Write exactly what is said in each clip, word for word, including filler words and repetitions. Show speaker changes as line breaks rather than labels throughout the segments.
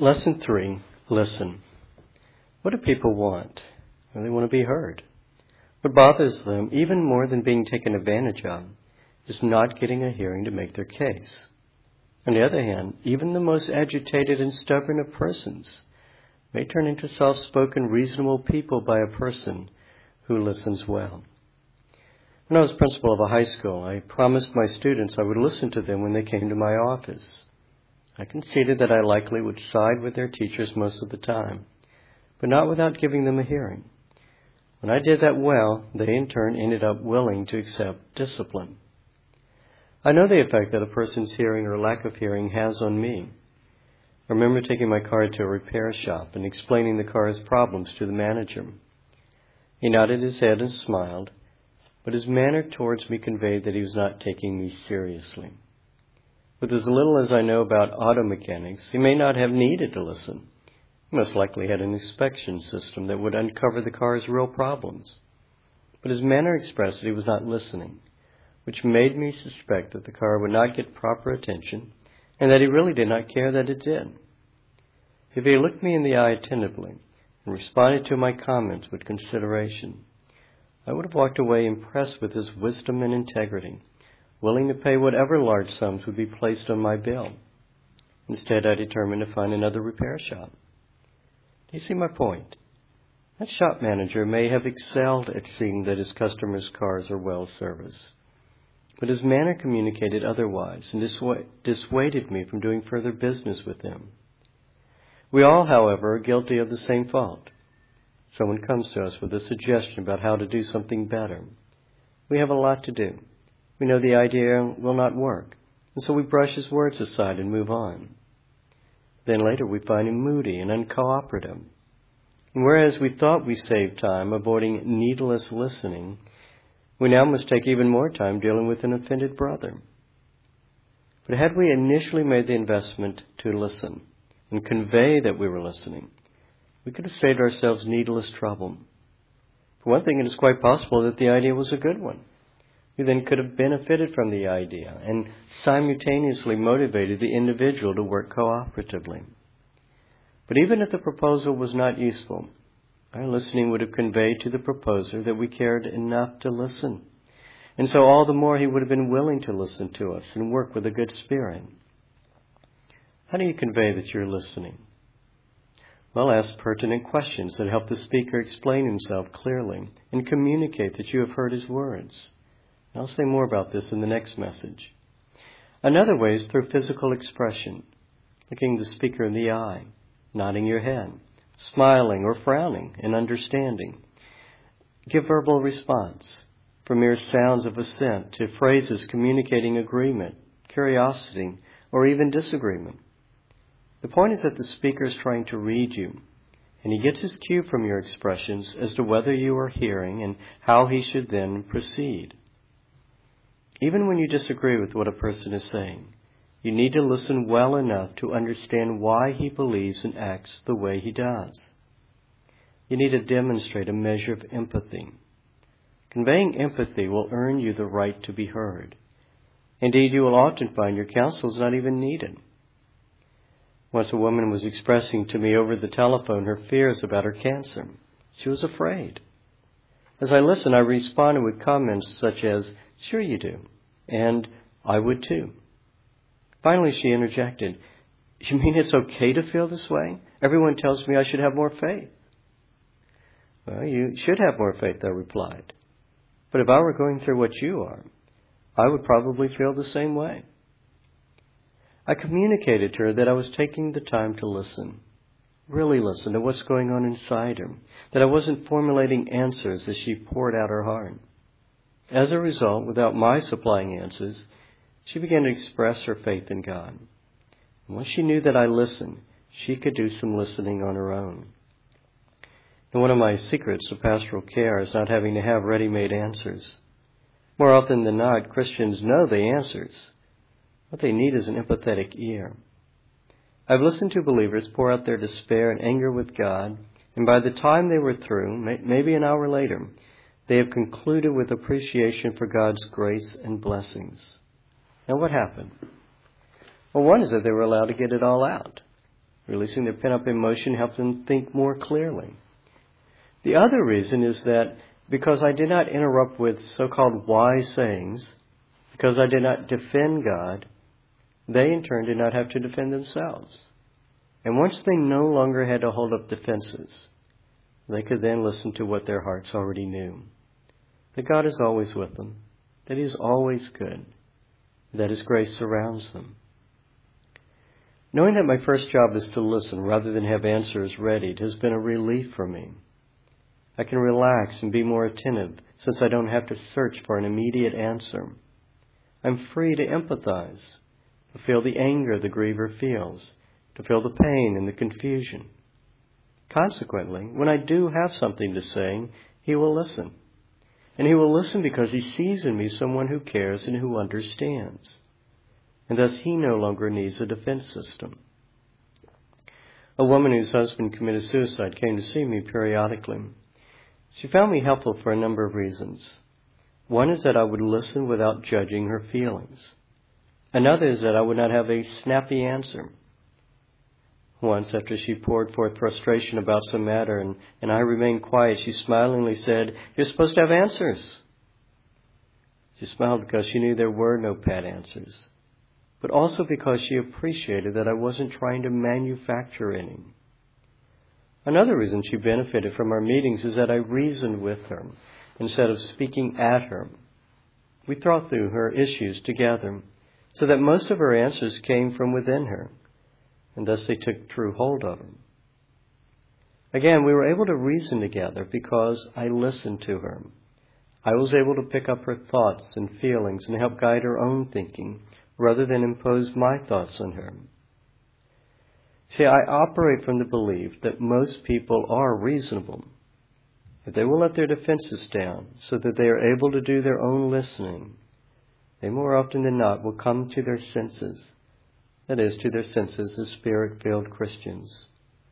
Lesson three, listen. What do people want? Well, they want to be heard. What bothers them, even more than being taken advantage of, is not getting a hearing to make their case. On the other hand, even the most agitated and stubborn of persons may turn into soft-spoken, reasonable people by a person who listens well. When I was principal of a high school, I promised my students I would listen to them when they came to my office. I conceded that I likely would side with their teachers most of the time, but not without giving them a hearing. When I did that well, they in turn ended up willing to accept discipline. I know the effect that a person's hearing or lack of hearing has on me. I remember taking my car to a repair shop and explaining the car's problems to the manager. He nodded his head and smiled, but his manner towards me conveyed that he was not taking me seriously. With as little as I know about auto mechanics, he may not have needed to listen. He most likely had an inspection system that would uncover the car's real problems. But his manner expressed that he was not listening, which made me suspect that the car would not get proper attention and that he really did not care that it did. If he looked me in the eye attentively and responded to my comments with consideration, I would have walked away impressed with his wisdom and integrity, willing to pay whatever large sums would be placed on my bill. Instead, I determined to find another repair shop. Do you see my point? That shop manager may have excelled at seeing that his customers' cars are well serviced, but his manner communicated otherwise and dissu- dissuaded me from doing further business with him. We all, however, are guilty of the same fault. Someone comes to us with a suggestion about how to do something better. We have a lot to do. We know the idea will not work, and so we brush his words aside and move on. Then later we find him moody and uncooperative. And whereas we thought we saved time avoiding needless listening, we now must take even more time dealing with an offended brother. But had we initially made the investment to listen and convey that we were listening, we could have saved ourselves needless trouble. For one thing, it is quite possible that the idea was a good one. We then could have benefited from the idea and simultaneously motivated the individual to work cooperatively. But even if the proposal was not useful, our listening would have conveyed to the proposer that we cared enough to listen. And so all the more he would have been willing to listen to us and work with a good spirit. How do you convey that you're listening? Well, ask pertinent questions that help the speaker explain himself clearly and communicate that you have heard his words. I'll say more about this in the next message. Another way is through physical expression, looking the speaker in the eye, nodding your head, smiling or frowning and understanding. Give verbal response, from mere sounds of assent to phrases communicating agreement, curiosity, or even disagreement. The point is that the speaker is trying to read you, and he gets his cue from your expressions as to whether you are hearing and how he should then proceed. Even when you disagree with what a person is saying, you need to listen well enough to understand why he believes and acts the way he does. You need to demonstrate a measure of empathy. Conveying empathy will earn you the right to be heard. Indeed, you will often find your counsel is not even needed. Once a woman was expressing to me over the telephone her fears about her cancer. She was afraid. As I listened, I responded with comments such as, "Sure you do," and "I would too." Finally, she interjected, "You mean it's okay to feel this way? Everyone tells me I should have more faith." "Well, you should have more faith," I replied. "But if I were going through what you are, I would probably feel the same way." I communicated to her that I was taking the time to listen, really listen to what's going on inside her, that I wasn't formulating answers as she poured out her heart. As a result, without my supplying answers, she began to express her faith in God. And once she knew that I listened, she could do some listening on her own. And one of my secrets to pastoral care is not having to have ready-made answers. More often than not, Christians know the answers. What they need is an empathetic ear. I've listened to believers pour out their despair and anger with God, and by the time they were through, maybe an hour later, they have concluded with appreciation for God's grace and blessings. Now what happened? Well, one is that they were allowed to get it all out. Releasing their pent-up emotion helps them think more clearly. The other reason is that because I did not interrupt with so-called wise sayings, because I did not defend God, they in turn did not have to defend themselves. And once they no longer had to hold up defenses, they could then listen to what their hearts already knew. That God is always with them, that He is always good, that His grace surrounds them. Knowing that my first job is to listen rather than have answers ready has been a relief for me. I can relax and be more attentive since I don't have to search for an immediate answer. I'm free to empathize, to feel the anger the griever feels, to feel the pain and the confusion. Consequently, when I do have something to say, He will listen. And He will listen because He sees in me someone who cares and who understands. And thus He no longer needs a defense system. A woman whose husband committed suicide came to see me periodically. She found me helpful for a number of reasons. One is that I would listen without judging her feelings. Another is that I would not have a snappy answer. Once, after she poured forth frustration about some matter and, and I remained quiet, she smilingly said, "You're supposed to have answers." She smiled because she knew there were no pat answers, but also because she appreciated that I wasn't trying to manufacture any. Another reason she benefited from our meetings is that I reasoned with her instead of speaking at her. We thought through her issues together so that most of her answers came from within her, and thus they took true hold of her. Again, we were able to reason together because I listened to her. I was able to pick up her thoughts and feelings and help guide her own thinking rather than impose my thoughts on her. See, I operate from the belief that most people are reasonable. If they will let their defenses down so that they are able to do their own listening, they more often than not will come to their senses. That is, to their senses as Spirit-filled Christians.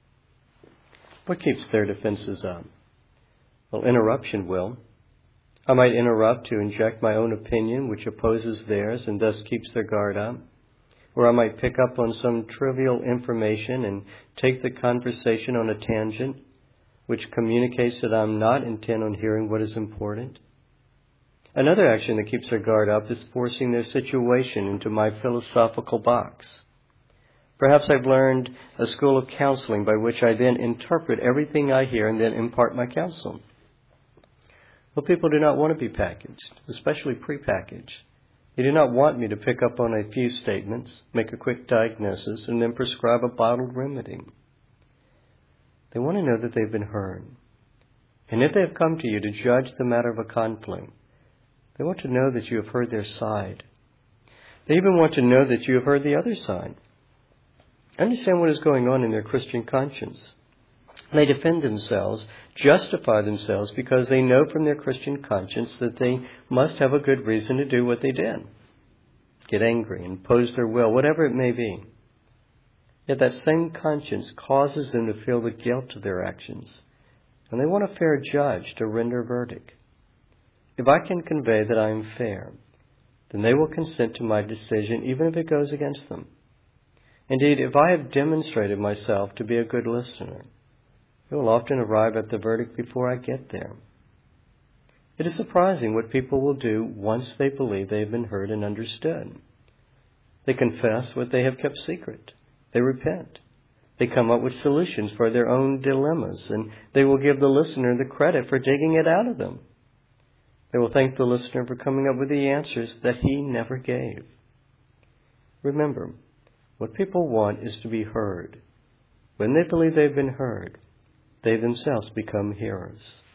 What keeps their defenses up? Well, interruption will. I might interrupt to inject my own opinion, which opposes theirs and thus keeps their guard up. Or I might pick up on some trivial information and take the conversation on a tangent, which communicates that I'm not intent on hearing what is important. Another action that keeps their guard up is forcing their situation into my philosophical box. Perhaps I've learned a school of counseling by which I then interpret everything I hear and then impart my counsel. Well, people do not want to be packaged, especially prepackaged. They do not want me to pick up on a few statements, make a quick diagnosis, and then prescribe a bottled remedy. They want to know that they've been heard. And if they have come to you to judge the matter of a conflict, they want to know that you have heard their side. They even want to know that you have heard the other side. Understand what is going on in their Christian conscience. They defend themselves, justify themselves because they know from their Christian conscience that they must have a good reason to do what they did. Get angry, impose their will, whatever it may be. Yet that same conscience causes them to feel the guilt of their actions, and they want a fair judge to render a verdict. If I can convey that I am fair, then they will consent to my decision even if it goes against them. Indeed, if I have demonstrated myself to be a good listener, they will often arrive at the verdict before I get there. It is surprising what people will do once they believe they have been heard and understood. They confess what they have kept secret. They repent. They come up with solutions for their own dilemmas, and they will give the listener the credit for digging it out of them. They will thank the listener for coming up with the answers that he never gave. Remember, what people want is to be heard. When they believe they've been heard, they themselves become hearers.